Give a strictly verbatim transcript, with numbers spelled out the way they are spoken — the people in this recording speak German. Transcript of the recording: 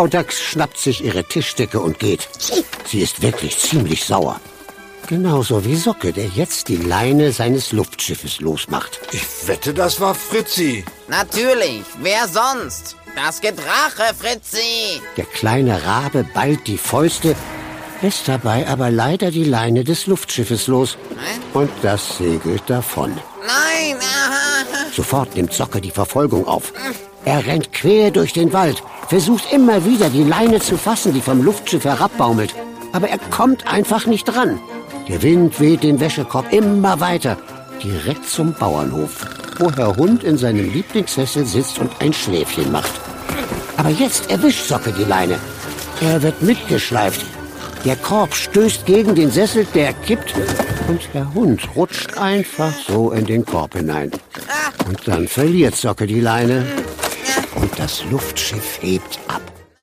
Frau Dachs schnappt sich ihre Tischdecke und geht. Sie ist wirklich ziemlich sauer. Genauso wie Socke, der jetzt die Leine seines Luftschiffes losmacht. Ich wette, das war Fritzi. Natürlich, wer sonst? Das geht Rache, Fritzi. Der kleine Rabe ballt die Fäuste, lässt dabei aber leider die Leine des Luftschiffes los. Und das segelt davon. Nein! Sofort nimmt Socke die Verfolgung auf. Er rennt quer durch den Wald, versucht immer wieder die Leine zu fassen, die vom Luftschiff herabbaumelt. Aber er kommt einfach nicht dran. Der Wind weht den Wäschekorb immer weiter, direkt zum Bauernhof, wo Herr Hund in seinem Lieblingssessel sitzt und ein Schläfchen macht. Aber jetzt erwischt Socke die Leine. Er wird mitgeschleift. Der Korb stößt gegen den Sessel, der kippt und der Hund rutscht einfach so in den Korb hinein. Und dann verliert Socke die Leine und das Luftschiff hebt ab.